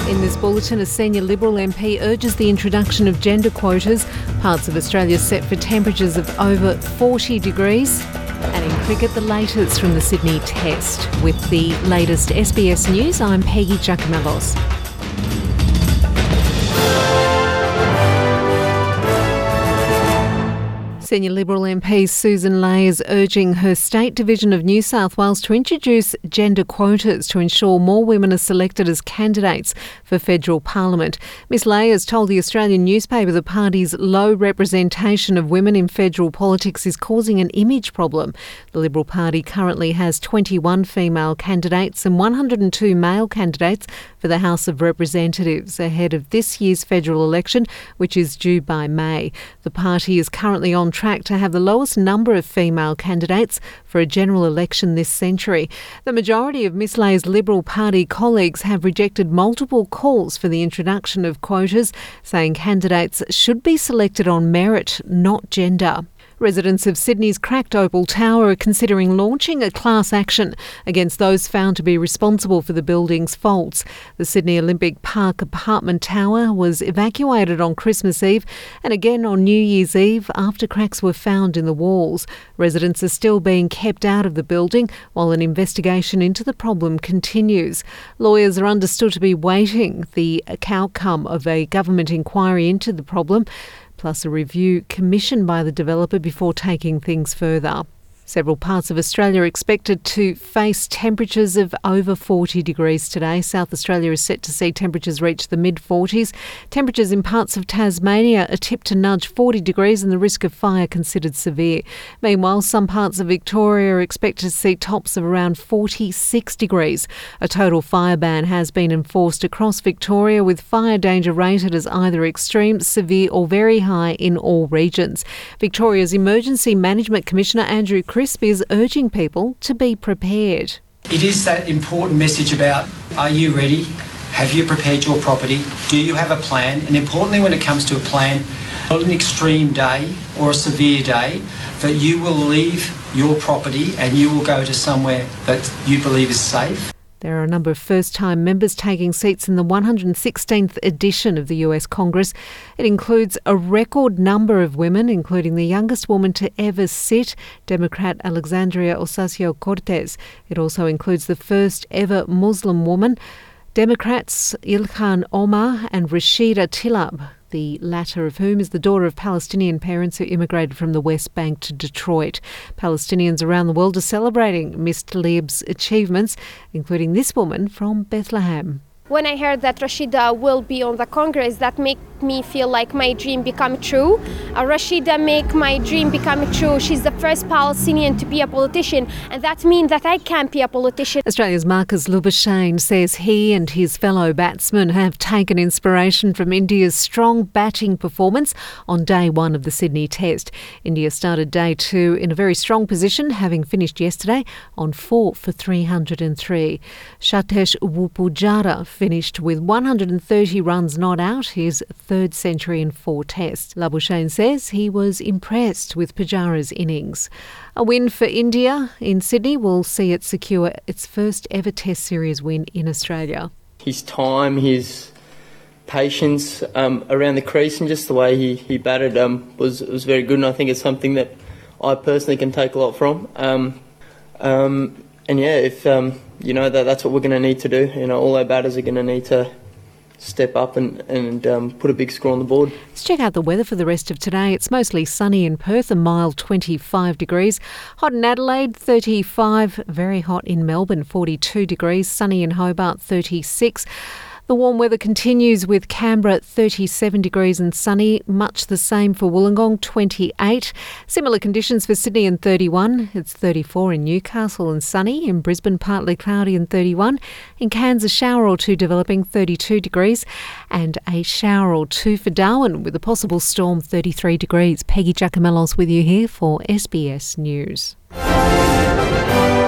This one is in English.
In this bulletin, a senior Liberal MP urges the introduction of gender quotas. Parts of Australia set for temperatures of over 40 degrees. And in cricket, the latest from the Sydney Test. With the latest SBS News, I'm Peggy Giacomellos. Senior Liberal MP Sussan Ley is urging her state division of New South Wales to introduce gender quotas to ensure more women are selected as candidates for federal parliament. Ms Ley has told the Australian newspaper the party's low representation of women in federal politics is causing an image problem. The Liberal Party currently has 21 female candidates and 102 male candidates for the House of Representatives ahead of this year's federal election, which is due by May. The party is currently on track to have the lowest number of female candidates for a general election this century. The majority of Ms Ley's Liberal Party colleagues have rejected multiple calls for the introduction of quotas, saying candidates should be selected on merit, not gender. Residents of Sydney's cracked Opal Tower are considering launching a class action against those found to be responsible for the building's faults. The Sydney Olympic Park apartment tower was evacuated on Christmas Eve and again on New Year's Eve after cracks were found in the walls. Residents are still being kept out of the building while an investigation into the problem continues. Lawyers are understood to be waiting the outcome of a government inquiry into the problem, plus a review commissioned by the developer before taking things further. Several parts of Australia are expected to face temperatures of over 40 degrees today. South Australia is set to see temperatures reach the mid-40s. Temperatures in parts of Tasmania are tipped to nudge 40 degrees and the risk of fire considered severe. Meanwhile, some parts of Victoria are expected to see tops of around 46 degrees. A total fire ban has been enforced across Victoria, with fire danger rated as either extreme, severe or very high in all regions. Victoria's Emergency Management Commissioner Andrew Crisp is urging people to be prepared. It is that important message about, are you ready? Have you prepared your property? Do you have a plan? And importantly, when it comes to a plan, not an extreme day or a severe day, that you will leave your property and you will go to somewhere that you believe is safe. There are a number of first-time members taking seats in the 116th edition of the US Congress. It includes a record number of women, including the youngest woman to ever sit, Democrat Alexandria Ocasio-Cortez. It also includes the first ever Muslim woman, Democrats Ilhan Omar and Rashida Tlaib, the latter of whom is the daughter of Palestinian parents who immigrated from the West Bank to Detroit. Palestinians around the world are celebrating Ms Tlaib's achievements, including this woman from Bethlehem. When I heard that Rashida will be on the Congress, that made me feel like my dream become true. Rashida make my dream become true. She's the first Palestinian to be a politician, and that means that I can be a politician. Australia's Marcus Labuschagne says he and his fellow batsmen have taken inspiration from India's strong batting performance on day one of the Sydney Test. India started day two in a very strong position, having finished yesterday on 4 for 303. Satesh Pujara finished with 130 runs not out, his third century in 4 tests. Labuschagne says he was impressed with Pujara's innings. A win for India in Sydney will see it secure its first ever Test series win in Australia. His time, his patience around the crease and just the way he batted was very good, and I think it's something that I personally can take a lot from. And yeah, if that's what we're going to need to do. All our batters are going to need to step up and put a big score on the board. Let's check out the weather for the rest of today. It's mostly sunny in Perth, a mild 25 degrees. Hot in Adelaide, 35. Very hot in Melbourne, 42 degrees. Sunny in Hobart, 36. The warm weather continues with Canberra 37 degrees and sunny, much the same for Wollongong 28. Similar conditions for Sydney and 31. It's 34 in Newcastle and sunny. In Brisbane partly cloudy and 31. In Cairns a shower or two developing 32 degrees and a shower or two for Darwin with a possible storm 33 degrees. Peggy Giacomellos with you here for SBS News.